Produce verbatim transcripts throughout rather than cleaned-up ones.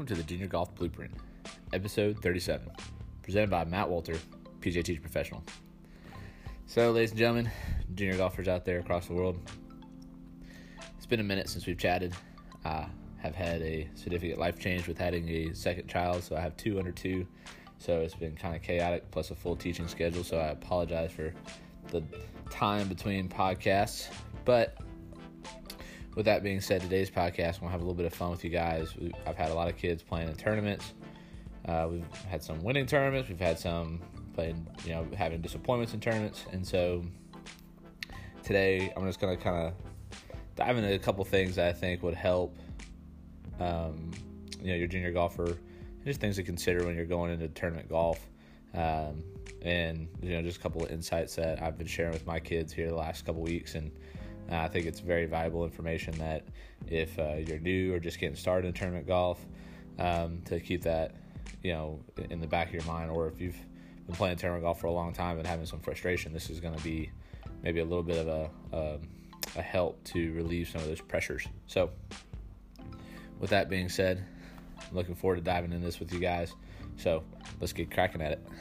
Welcome to the Junior Golf Blueprint, episode thirty-seven, presented by Matt Walter, P G A Teacher Professional. So, ladies and gentlemen, junior golfers out there across the world, it's been a minute since we've chatted. I have had a significant life change with having a second child, so I have two under two, so it's been kind of chaotic, plus a full teaching schedule, so I apologize for the time between podcasts, but with that being said, today's podcast, we'll have a little bit of fun with you guys. We've, I've had a lot of kids playing in tournaments. Uh, we've had some winning tournaments. We've had some playing, you know, having disappointments in tournaments. And so today, I'm just going to kind of dive into a couple things that I think would help, um, you know, your junior golfer, and just things to consider when you're going into tournament golf. Um, and, you know, just a couple of insights that I've been sharing with my kids here the last couple weeks. And Uh, I think it's very valuable information that if uh, you're new or just getting started in tournament golf, um, to keep that, you know, in the back of your mind. Or if you've been playing tournament golf for a long time and having some frustration, this is going to be maybe a little bit of a, a a help to relieve some of those pressures. So, with that being said, I'm looking forward to diving in this with you guys. So, let's get cracking at it.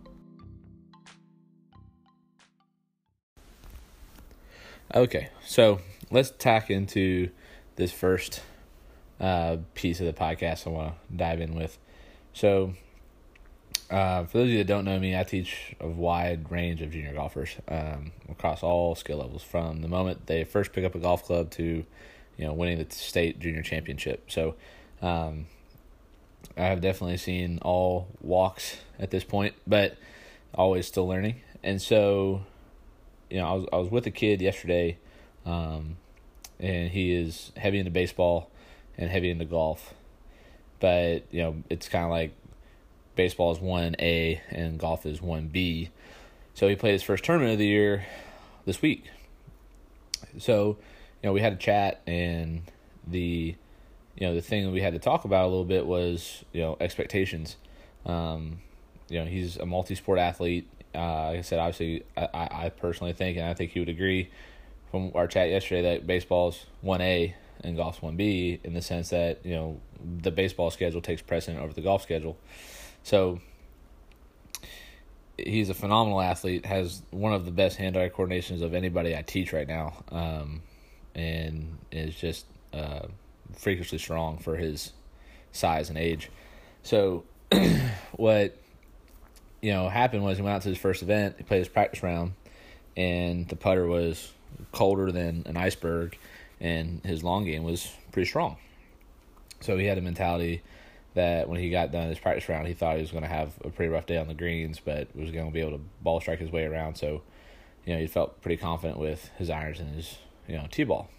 Okay, so let's tack into this first uh, piece of the podcast I want to dive in with. So, uh, for those of you that don't know me, I teach a wide range of junior golfers um, across all skill levels, from the moment they first pick up a golf club to, you know, winning the state junior championship. So, um, I have definitely seen all walks at this point, but always still learning. And so, you know, I was I was with a kid yesterday, um, and he is heavy into baseball and heavy into golf. But, you know, it's kind of like baseball is one A and golf is one B. So he played his first tournament of the year this week. So, you know, we had a chat, and the, you know, the thing that we had to talk about a little bit was, you know, expectations. Um, you know, he's a multi-sport athlete. Uh, like I said, obviously, I, I personally think, and I think he would agree from our chat yesterday, that baseball's one A and golf's one B, in the sense that, you know, the baseball schedule takes precedent over the golf schedule. So he's a phenomenal athlete, has one of the best hand-eye coordinations of anybody I teach right now, um, and is just uh, freakishly strong for his size and age. So what you know, happened was he went out to his first event, he played his practice round, and the putter was colder than an iceberg, and his long game was pretty strong. So he had a mentality that when he got done his practice round, he thought he was going to have a pretty rough day on the greens, but was going to be able to ball strike his way around. So, you know, he felt pretty confident with his irons and his, you know, tee ball.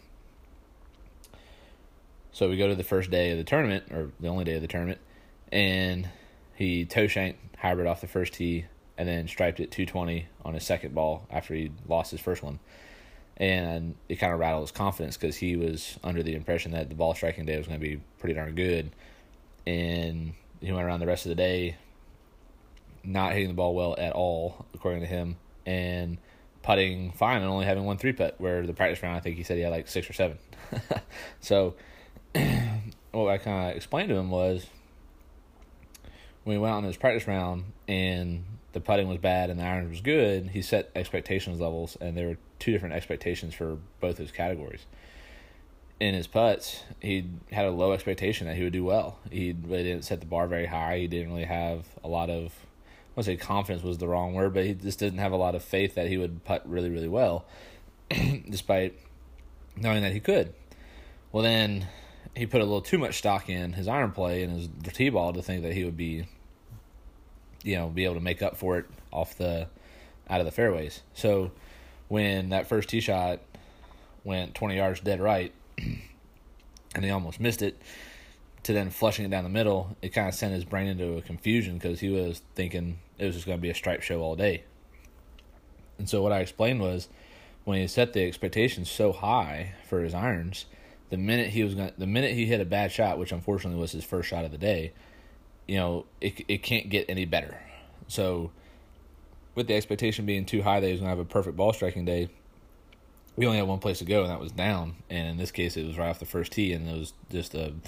So we go to the first day of the tournament, or the only day of the tournament, and he toe shanked hybrid off the first tee, and then striped it two twenty on his second ball after he lost his first one. And it kind of rattled his confidence, because he was under the impression that the ball striking day was going to be pretty darn good. And he went around the rest of the day not hitting the ball well at all, according to him, and putting fine and only having one three-putt, where the practice round, I think he said he had like six or seven. So what I kind of explained to him was, when he went on his practice round and the putting was bad and the irons was good, he set expectations levels, and there were two different expectations for both his categories. In his putts, he had a low expectation that he would do well. He really didn't set the bar very high. He didn't really have a lot of, I wouldn't say confidence was the wrong word, but he just didn't have a lot of faith that he would putt really, really well, despite knowing that he could. Well, then he put a little too much stock in his iron play and his tee ball to think that he would be, you know, be able to make up for it off the, out of the fairways. So when that first tee shot went twenty yards dead right, and he almost missed it, to then flushing it down the middle, it kind of sent his brain into a confusion, because he was thinking it was just going to be a stripe show all day. And so what I explained was, when he set the expectations so high for his irons, the minute he was going, the minute he hit a bad shot, which unfortunately was his first shot of the day, you know, it it can't get any better. So, with the expectation being too high that he was going to have a perfect ball striking day, we only had one place to go, and that was down. And in this case, it was right off the first tee, and it was just a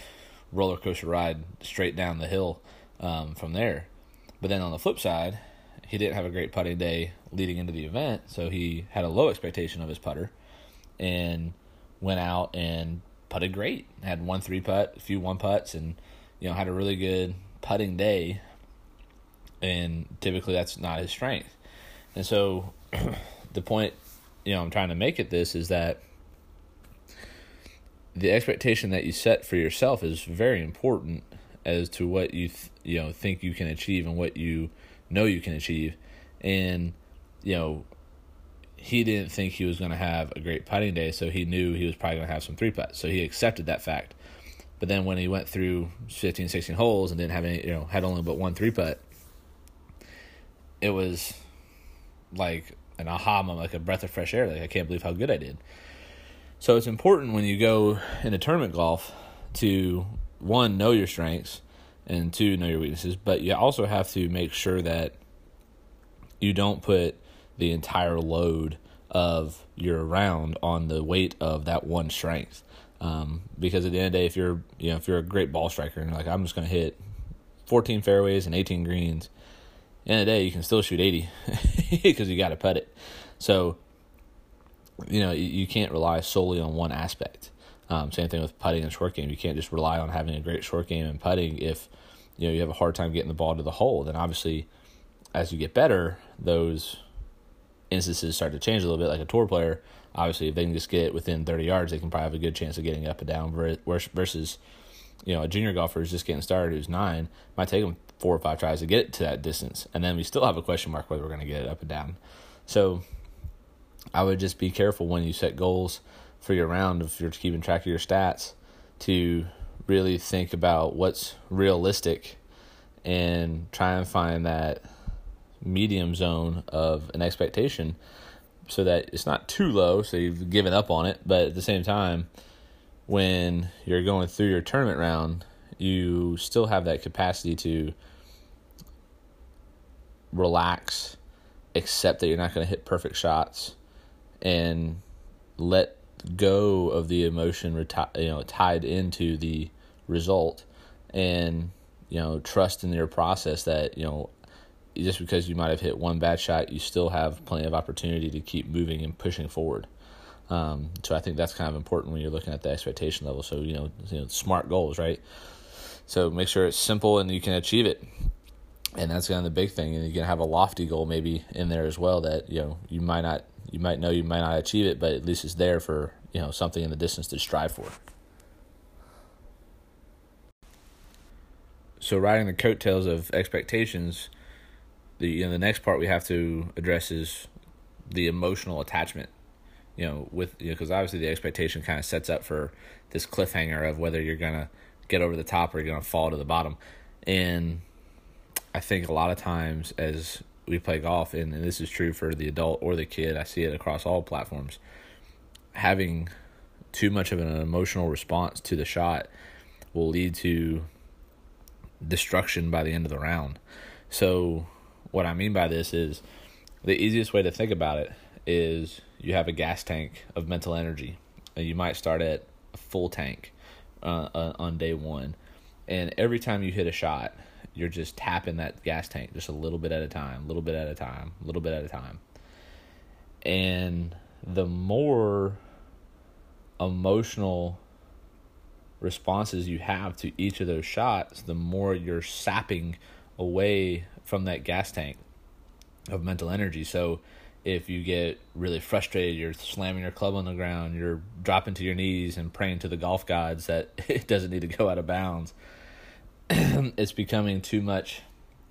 roller coaster ride straight down the hill um, from there. But then on the flip side, he didn't have a great putting day leading into the event, so he had a low expectation of his putter and went out and putted great. Had one three putt, a few one putts, and you know had a really good putting day. And typically that's not his strength. And so the point, you know, I'm trying to make at this is that the expectation that you set for yourself is very important as to what you th- you know think you can achieve and what you know you can achieve. And you know, he didn't think he was going to have a great putting day, so he knew he was probably going to have some three putts. So he accepted that fact. But then when he went through fifteen, sixteen holes and didn't have any, you know, had only but one three putt, it was like an aha moment, like a breath of fresh air. Like, I can't believe how good I did. So it's important when you go into tournament golf to, one, know your strengths, and two, know your weaknesses. But you also have to make sure that you don't put the entire load of your round on the weight of that one strength. Um, because at the end of the day, if you're, you know, if you're a great ball striker and you're like, I'm just going to hit fourteen fairways and eighteen greens, at the end of the day, you can still shoot eighty because you got to putt it. So, you know, you, you can't rely solely on one aspect. Um, same thing with putting and short game. You can't just rely on having a great short game and putting. If, you know, you have a hard time getting the ball to the hole, then obviously as you get better, those instances start to change a little bit. Like a tour player, obviously if they can just get within thirty yards, they can probably have a good chance of getting up and down versus, you know, a junior golfer who's just getting started, who's nine, might take them four or five tries to get it to that distance. And then we still have a question mark whether we're going to get it up and down. So I would just be careful when you set goals for your round, if you're keeping track of your stats, to really think about what's realistic and try and find that medium zone of an expectation so that it's not too low, so you've given up on it, but at the same time, when you're going through your tournament round, you still have that capacity to relax, accept that you're not going to hit perfect shots, and let go of the emotion reti- you know tied into the result, and you know trust in your process that you know just because you might have hit one bad shot, you still have plenty of opportunity to keep moving and pushing forward. Um, so I think that's kind of important when you're looking at the expectation level. So you know, you know smart goals, right? So make sure it's simple and you can achieve it. And that's kind of the big thing. And you can have a lofty goal maybe in there as well that, you know, you might not, you might know you might not achieve it, but at least it's there for, you know, something in the distance to strive for. So riding the coattails of expectations, the, you know, the next part we have to address is the emotional attachment, you know, with, you know, because obviously the expectation kind of sets up for this cliffhanger of whether you're going to get over the top or you're going to fall to the bottom. And I think a lot of times as we play golf, and, and this is true for the adult or the kid, I see it across all platforms, having too much of an emotional response to the shot will lead to destruction by the end of the round. So what I mean by this is the easiest way to think about it is you have a gas tank of mental energy, and you might start at a full tank uh, uh, on day one, and every time you hit a shot, you're just tapping that gas tank just a little bit at a time, a little bit at a time, a little bit at a time. And the more emotional responses you have to each of those shots, the more you're sapping away from that gas tank of mental energy. So if you get really frustrated, you're slamming your club on the ground, you're dropping to your knees and praying to the golf gods that it doesn't need to go out of bounds. It's becoming too much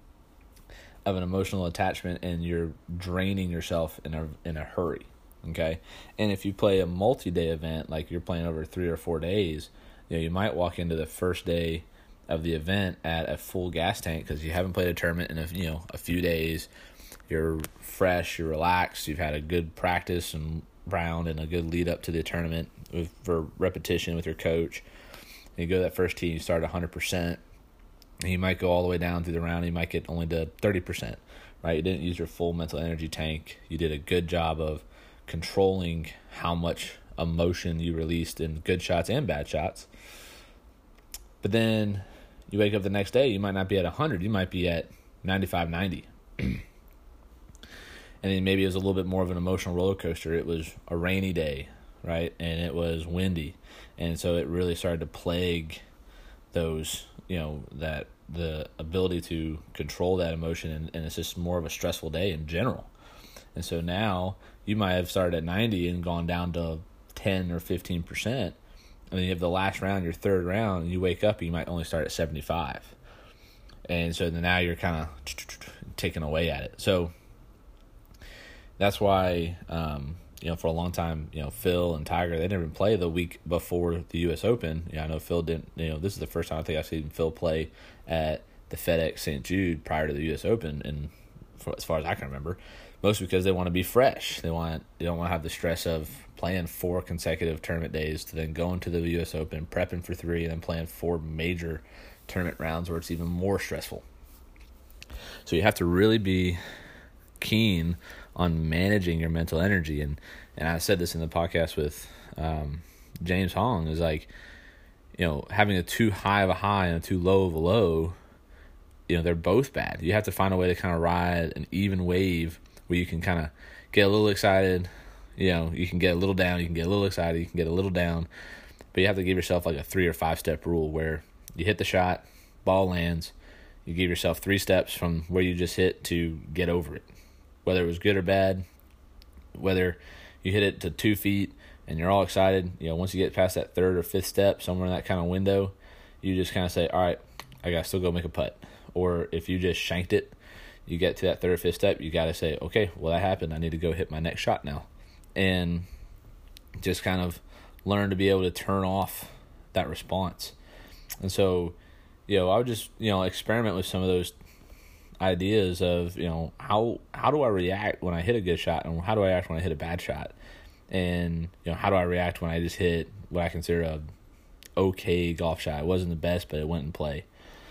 of an emotional attachment, and you're draining yourself in a in a hurry. Okay, and if you play a multi-day event, like you're playing over three or four days, you know you might walk into the first day of the event at a full gas tank because you haven't played a tournament in a you know a few days. You're fresh, you're relaxed, you've had a good practice and round and a good lead up to the tournament with, for repetition with your coach. And you go to that first tee, you start one hundred percent. And you might go all the way down through the round. You might get only to thirty percent, right? You didn't use your full mental energy tank. You did a good job of controlling how much emotion you released in good shots and bad shots. But then you wake up the next day, you might not be at one hundred. You might be at ninety-five, ninety. And then maybe it was a little bit more of an emotional roller coaster. It was a rainy day, right? And it was windy. And so it really started to plague those, you know, that the ability to control that emotion. And, and it's just more of a stressful day in general. And so now you might have started at ninety and gone down to ten or fifteen percent. And then you have the last round, your third round, and you wake up and you might only start at seventy-five. And so then now you're kind of taking away at it. So that's why, um, you know, for a long time, you know, Phil and Tiger, they didn't even play the week before the U S Open. Yeah, I know Phil didn't, you know, this is the first time I think I've seen Phil play at the FedEx Saint Jude prior to the U S Open. And for, as far as I can remember, mostly because they want to be fresh. They want, they don't want to have the stress of playing four consecutive tournament days to then going to the U S Open, prepping for three, and then playing four major tournament rounds where it's even more stressful. So you have to really be keen on managing your mental energy. And, and I said this in the podcast with um, James Hong, is like, you know, having a too high of a high and a too low of a low, you know, they're both bad. You have to find a way to kind of ride an even wave where you can kind of get a little excited, you know, you can get a little down, you can get a little excited, you can get a little down, but you have to give yourself like a three or five step rule where you hit the shot, ball lands, you give yourself three steps from where you just hit to get over it. Whether it was good or bad, whether you hit it to two feet and you're all excited, you know, once you get past that third or fifth step, somewhere in that kind of window, you just kind of say, all right, I got to still go make a putt. Or if you just shanked it, you get to that third or fifth step, you got to say, okay, well, that happened. I need to go hit my next shot now. And just kind of learn to be able to turn off that response. And so, you know, I would just, you know, experiment with some of those ideas of, you know, how how do I react when I hit a good shot, and how do I react when I hit a bad shot, and, you know, how do I react when I just hit what I consider a okay golf shot. It wasn't the best, but it went in play.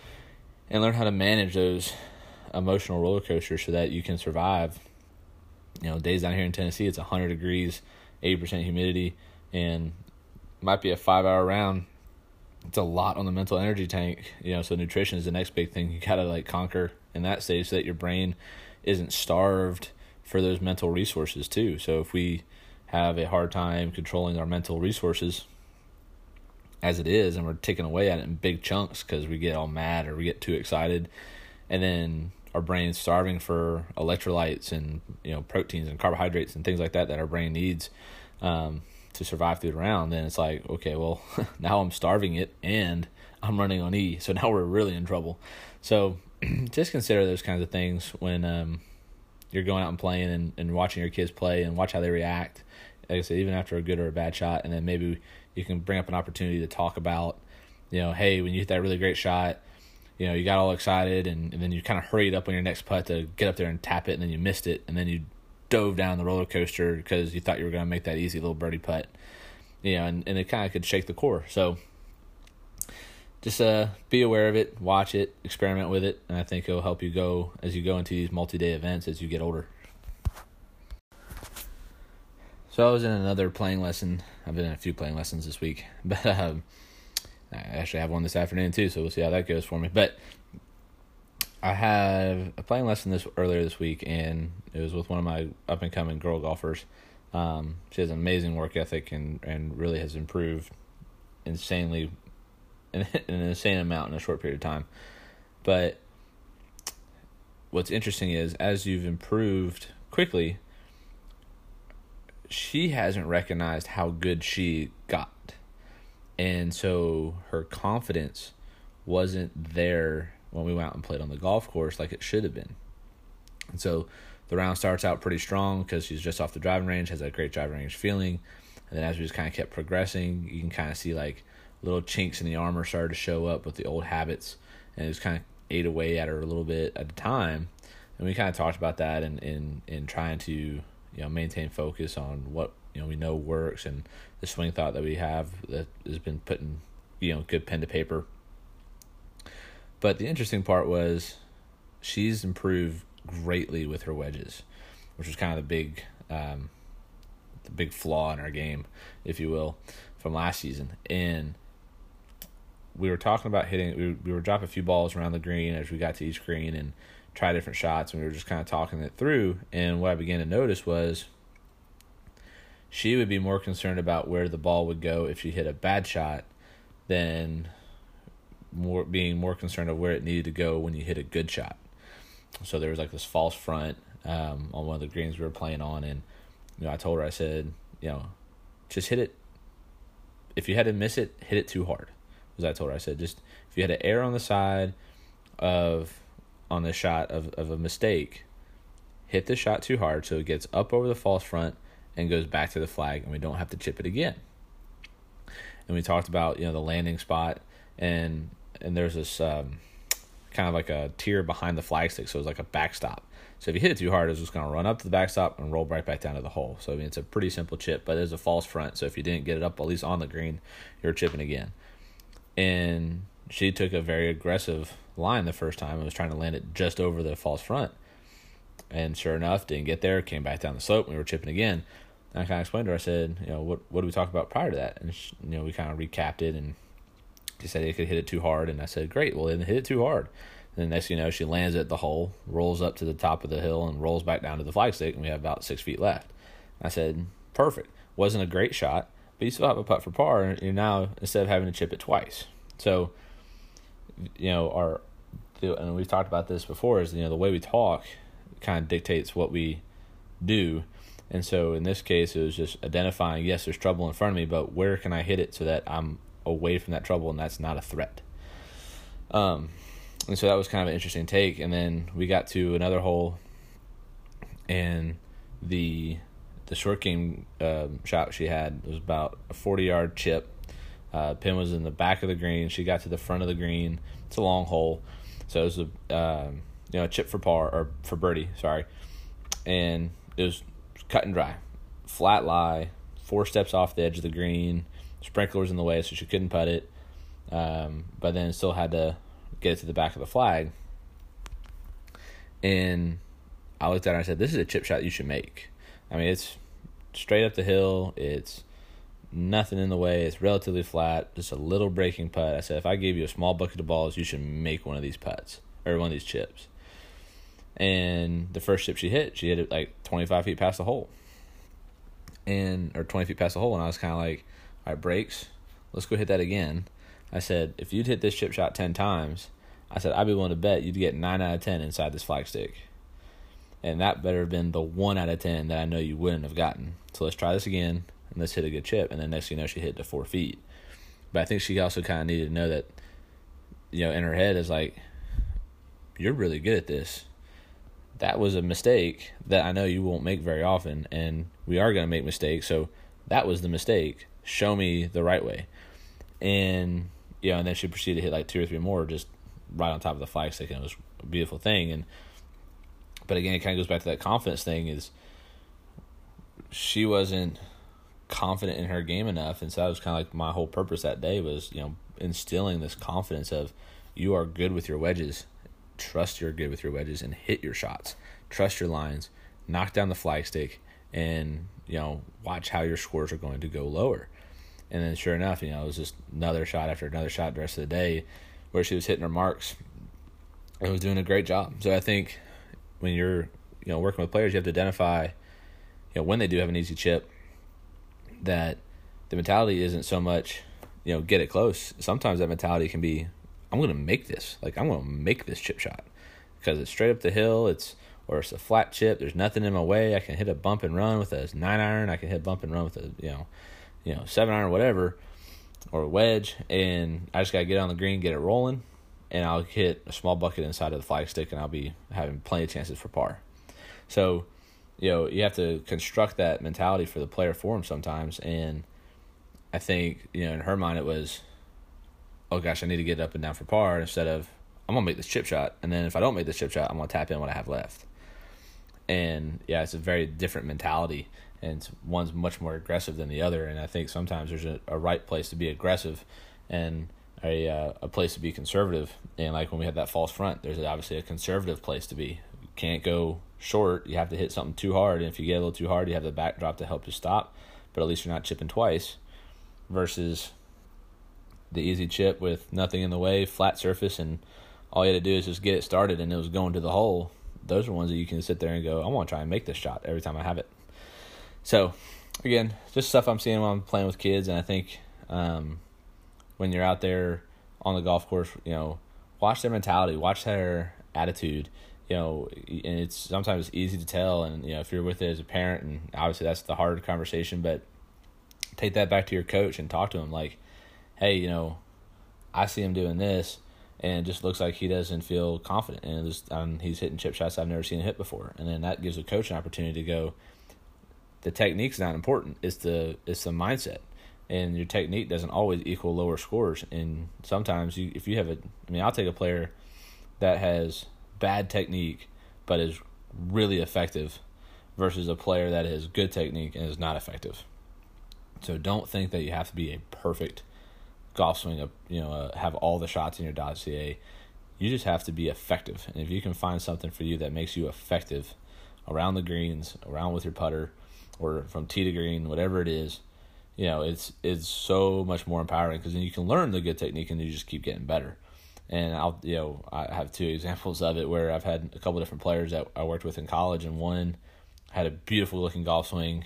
And learn how to manage those emotional roller coasters so that you can survive. You know, days down here in Tennessee, it's one hundred degrees, eighty percent humidity, and might be a five-hour round. It's a lot on the mental energy tank, you know, so nutrition is the next big thing you got to, like, conquer in that stage so that your brain isn't starved for those mental resources, too. So if we have a hard time controlling our mental resources as it is, and we're taking away at it in big chunks because we get all mad or we get too excited, and then our brain's starving for electrolytes and, you know, proteins and carbohydrates and things like that that our brain needs um, to survive through the round, then it's like, okay, well, now I'm starving it and I'm running on E, so now we're really in trouble. So just consider those kinds of things when um, you're going out and playing and, and watching your kids play, and watch how they react, like I said, even after a good or a bad shot. And then maybe you can bring up an opportunity to talk about, you know, hey, when you hit that really great shot, you know, you got all excited, and, and then you kind of hurried up on your next putt to get up there and tap it, and then you missed it, and then you dove down the roller coaster because you thought you were going to make that easy little birdie putt, you know, and, and it kind of could shake the core. So just uh, be aware of it, watch it, experiment with it, and I think it'll help you go as you go into these multi-day events as you get older. So I was in another playing lesson. I've been in a few playing lessons this week, but um, I actually have one this afternoon too, so we'll see how that goes for me. But I had a playing lesson this earlier this week, and it was with one of my up-and-coming girl golfers. Um, she has an amazing work ethic and, and really has improved insanely, in an insane amount in a short period of time. But what's interesting is, as you've improved quickly, she hasn't recognized how good she got. And so her confidence wasn't there when we went out and played on the golf course like it should have been. And so the round starts out pretty strong because she's just off the driving range, has a great driving range feeling. And then as we just kind of kept progressing, you can kind of see like little chinks in the armor started to show up with the old habits. And it was kind of ate away at her a little bit at a time. And we kind of talked about that and in, in, in trying to, you know, maintain focus on what, you know, we know works, and the swing thought that we have that has been putting, you know, good pen to paper. But the interesting part was she's improved greatly with her wedges, which was kind of the big, um, the big flaw in our game, if you will, from last season. And we were talking about hitting, we, we were dropping a few balls around the green as we got to each green and try different shots, and we were just kind of talking it through. And what I began to notice was she would be more concerned about where the ball would go if she hit a bad shot than more being more concerned of where it needed to go when you hit a good shot. So there was like this false front um, on one of the greens we were playing on, and you know, I told her, I said, you know, just hit it. If you had to miss it, hit it too hard. As I told her, I said, just if you had to err on the side of on the shot of, of a mistake, hit the shot too hard so it gets up over the false front and goes back to the flag, and we don't have to chip it again. And we talked about, you know, the landing spot, and and there's this um, kind of like a tier behind the flag stick, so it's like a backstop. So if you hit it too hard, it's just going to run up to the backstop and roll right back down to the hole. So I mean, it's a pretty simple chip, but there's a false front. So if you didn't get it up at least on the green, you're chipping again. And she took a very aggressive line the first time and was trying to land it just over the false front. And sure enough, didn't get there, came back down the slope, and we were chipping again. And I kind of explained to her, I said, you know, what what did we talk about prior to that? And, she, you know, we kind of recapped it, and she said it could hit it too hard. And I said, great, well, then hit it too hard. And then next thing you know, she lands it at the hole, rolls up to the top of the hill, and rolls back down to the flagstick, and we have about six feet left. I said, perfect. Wasn't a great shot, but you still have a putt for par, and you're now, instead of having to chip it twice. So, you know, our, and we've talked about this before, is, you know, the way we talk kind of dictates what we do. And so in this case, it was just identifying, yes, there's trouble in front of me, but where can I hit it so that I'm away from that trouble and that's not a threat? Um, and so that was kind of an interesting take. And then we got to another hole, and the the short game um, shot she had was about a forty-yard chip. Uh, pin was in the back of the green. She got to the front of the green. It's a long hole, so it was a uh, you know a chip for par or for birdie. Sorry, and it was cut and dry, flat lie, four steps off the edge of the green. Sprinklers in the way, so she couldn't putt it. Um, but then still had to get it to the back of the flag. And I looked at her and I said, "This is a chip shot you should make. I mean, it's straight up the hill. It's nothing in the way. It's relatively flat, just a little breaking putt." I said, if I gave you a small bucket of balls, you should make one of these putts, or one of these chips. And the first chip she hit, she hit it like twenty-five feet past the hole. And, or twenty feet past the hole, and I was kind of like, all right, breaks, let's go hit that again. I said, if you'd hit this chip shot ten times, I said, I'd be willing to bet you'd get nine out of ten inside this flagstick. And that better have been the one out of ten that I know you wouldn't have gotten. So let's try this again, and let's hit a good chip. And then next thing you know, she hit to four feet. But I think she also kind of needed to know that, you know, in her head is like, you're really good at this. That was a mistake that I know you won't make very often, and we are going to make mistakes, so that was the mistake. Show me the right way. And, you know, and then she proceeded to hit like two or three more just right on top of the flagstick, and it was a beautiful thing. And but again, it kind of goes back to that confidence thing, is she wasn't confident in her game enough, and so that was kind of like my whole purpose that day, was, you know, instilling this confidence of, you are good with your wedges. Trust you're good with your wedges and hit your shots. Trust your lines. Knock down the flagstick, and, you know, watch how your scores are going to go lower. And then sure enough, you know, it was just another shot after another shot the rest of the day where she was hitting her marks and was doing a great job. So I think when you're, you know, working with players, you have to identify, you know, when they do have an easy chip, that the mentality isn't so much, you know, get it close. Sometimes that mentality can be, I'm going to make this. Like, I'm going to make this chip shot because it's straight up the hill. It's, or it's a flat chip. There's nothing in my way. I can hit a bump and run with a nine iron. I can hit bump and run with a, you know, you know, seven iron or whatever, or a wedge. And I just got to get on the green, get it rolling, and I'll hit a small bucket inside of the flagstick, and I'll be having plenty of chances for par. So, you know, you have to construct that mentality for the player for him sometimes. And I think, you know, in her mind it was, oh gosh, I need to get up and down for par, instead of, I'm going to make this chip shot, and then if I don't make this chip shot, I'm going to tap in what I have left. And yeah, it's a very different mentality, and one's much more aggressive than the other. And I think sometimes there's a, a right place to be aggressive and a uh, a place to be conservative. And like when we had that false front, there's obviously a conservative place to be. You can't go short. You have to hit something too hard. And if you get a little too hard, you have the backdrop to help you stop, but at least you're not chipping twice. Versus the easy chip with nothing in the way, flat surface, and all you had to do is just get it started and it was going to the hole. Those are ones that you can sit there and go, I want to try and make this shot every time I have it. So, again, just stuff I'm seeing when I'm playing with kids, and I think um, when you're out there on the golf course, you know, watch their mentality, watch their attitude. You know, and it's sometimes easy to tell, and, you know, if you're with it as a parent, and obviously that's the hard conversation, but take that back to your coach and talk to him like, hey, you know, I see him doing this, and it just looks like he doesn't feel confident, and just, um, he's hitting chip shots I've never seen him hit before. And then that gives a coach an opportunity to go, the technique's not important, it's the it's the mindset. And your technique doesn't always equal lower scores. And sometimes you, if you have a, I mean, I'll take a player that has bad technique but is really effective versus a player that has good technique and is not effective. So don't think that you have to be a perfect golf swing, of, you know, uh, have all the shots in your dossier. You just have to be effective. And if you can find something for you that makes you effective around the greens, around with your putter, or from tee to green, whatever it is, you know, it's it's so much more empowering, because then you can learn the good technique and you just keep getting better. And I'll, you know, I have two examples of it where I've had a couple different players that I worked with in college, and one had a beautiful looking golf swing,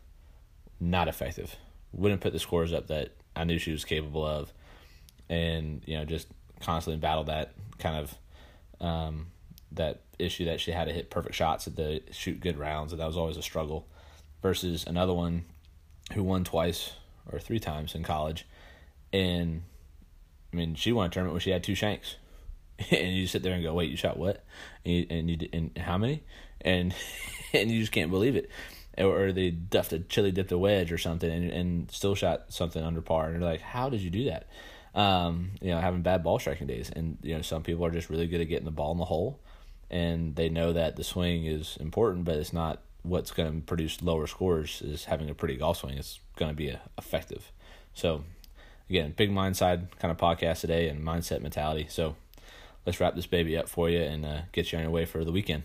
not effective. Wouldn't put the scores up that I knew she was capable of, and, you know, just constantly battled that kind of um, that issue that she had to hit perfect shots at the shoot good rounds, and that was always a struggle. Versus another one who won twice or three times in college, and I mean, she won a tournament when she had two shanks, and you sit there and go, "Wait, you shot what? And you, and you and how many?" And and you just can't believe it. Or they duffed a chili dipped a wedge or something, and and still shot something under par. And you're like, "How did you do that?" Um, you know, having bad ball striking days, and, you know, some people are just really good at getting the ball in the hole, and they know that the swing is important, but it's not what's going to produce lower scores. Is having a pretty golf swing. It's going to be a, effective. So, again, big mind side kind of podcast today, and mindset mentality. So let's wrap this baby up for you and uh, get you on your way for the weekend.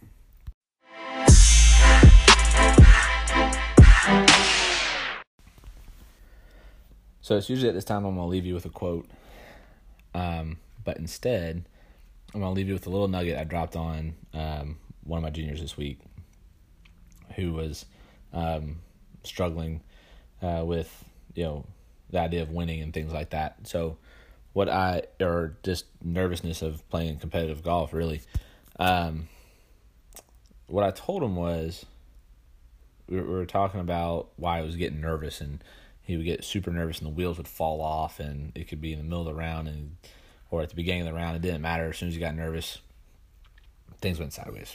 So it's usually at this time I'm going to leave you with a quote, um, but instead I'm going to leave you with a little nugget I dropped on um, one of my juniors this week, who was um, struggling uh, with, you know, the idea of winning and things like that. So what I, or just nervousness of playing competitive golf, really. Um, what I told him was, we were talking about why I was getting nervous, and he would get super nervous and the wheels would fall off, and it could be in the middle of the round and or at the beginning of the round. It didn't matter. As soon as he got nervous, things went sideways.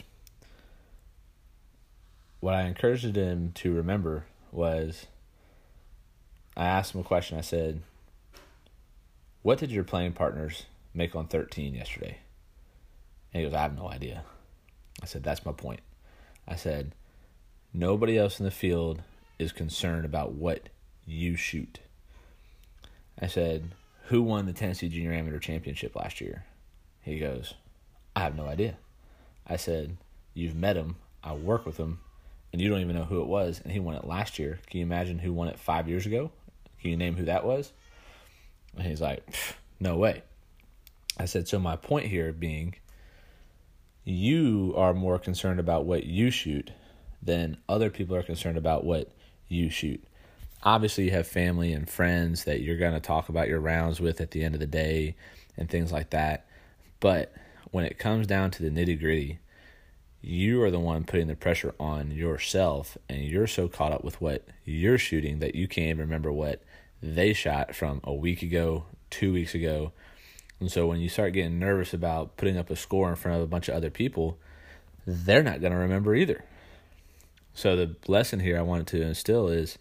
What I encouraged him to remember was, I asked him a question. I said, "What did your playing partners make on thirteen yesterday?" And he goes, "I have no idea." I said, "That's my point." I said, "Nobody else in the field is concerned about what you shoot." I said, "Who won the Tennessee Junior Amateur Championship last year?" He goes, "I have no idea." I said, "You've met him, I work with him, and you don't even know who it was, and he won it last year. Can you imagine who won it five years ago? Can you name who that was?" And he's like, "No way." I said, so my point here being, you are more concerned about what you shoot than other people are concerned about what you shoot. Obviously, you have family and friends that you're going to talk about your rounds with at the end of the day and things like that. But when it comes down to the nitty-gritty, you are the one putting the pressure on yourself, and you're so caught up with what you're shooting that you can't even remember what they shot from a week ago, two weeks ago. And so when you start getting nervous about putting up a score in front of a bunch of other people, they're not going to remember either. So the lesson here I wanted to instill is,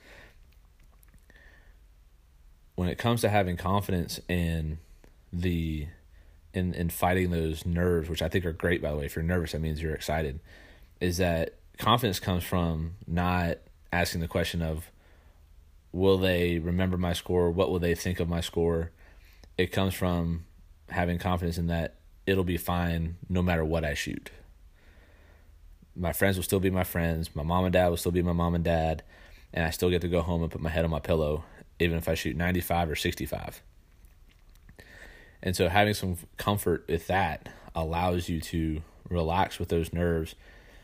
when it comes to having confidence in the in, in fighting those nerves, which I think are great, by the way. If you're nervous, that means you're excited. Is that confidence comes from not asking the question of, will they remember my score? What will they think of my score? It comes from having confidence in that it'll be fine no matter what I shoot. My friends will still be my friends. My mom and dad will still be my mom and dad. And I still get to go home and put my head on my pillow, even if I shoot ninety-five or sixty-five. And so having some comfort with that allows you to relax with those nerves,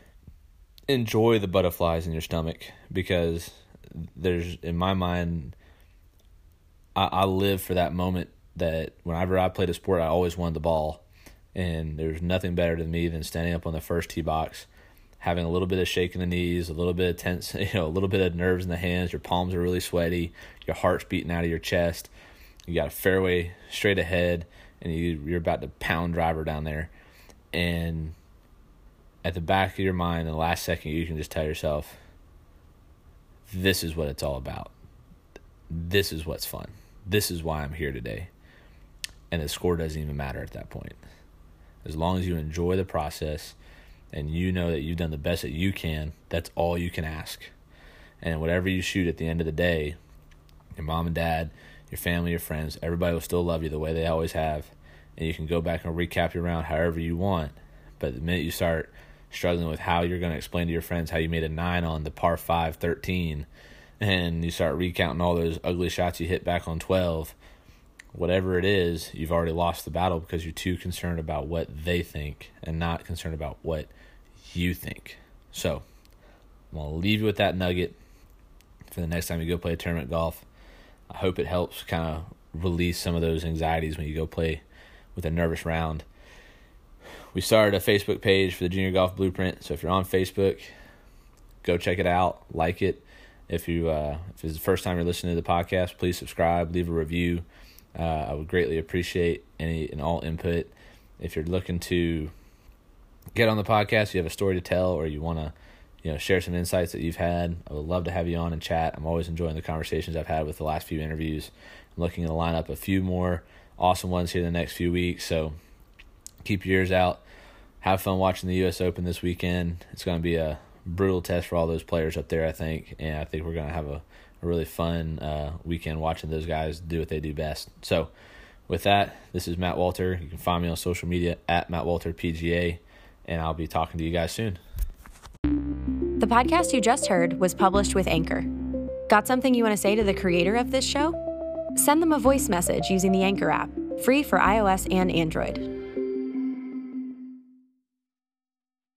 enjoy the butterflies in your stomach, because there's, in my mind, I, I live for that moment that whenever I played a sport, I always wanted the ball. And there's nothing better to me than standing up on the first tee box, having a little bit of shake in the knees, a little bit of tense, you know, a little bit of nerves in the hands. Your palms are really sweaty. Your heart's beating out of your chest. You got a fairway straight ahead, and you, you're about to pound driver down there. And at the back of your mind, in the last second, you can just tell yourself, this is what it's all about. This is what's fun. This is why I'm here today. And the score doesn't even matter at that point. As long as you enjoy the process and you know that you've done the best that you can, that's all you can ask. And whatever you shoot at the end of the day, your mom and dad, your family, your friends, everybody will still love you the way they always have. And you can go back and recap your round however you want. But the minute you start struggling with how you're going to explain to your friends how you made a nine on the par five thirteen, and you start recounting all those ugly shots you hit back on twelve, whatever it is, you've already lost the battle because you're too concerned about what they think and not concerned about what you think. So I'm going to leave you with that nugget for the next time you go play tournament golf. I hope it helps kind of release some of those anxieties when you go play with a nervous round. We started a Facebook page for the Junior Golf Blueprint, so if you're on Facebook, go check it out, like it. If you uh, if it's the first time you're listening to the podcast, please subscribe, leave a review. Uh, I would greatly appreciate any and all input. If you're looking to get on the podcast, you have a story to tell, or you want to, you know, share some insights that you've had, I would love to have you on and chat. I'm always enjoying the conversations I've had with the last few interviews. I'm looking to line up a few more awesome ones here in the next few weeks, so keep your ears out. Have fun watching the U S Open this weekend. It's going to be a brutal test for all those players up there, I think, and I think we're going to have a, a really fun uh, weekend watching those guys do what they do best. So with that, this is Matt Walter. You can find me on social media at Matt Walter P G A, and I'll be talking to you guys soon. The podcast you just heard was published with Anchor. Got something you want to say to the creator of this show? Send them a voice message using the Anchor app, free for iOS and Android.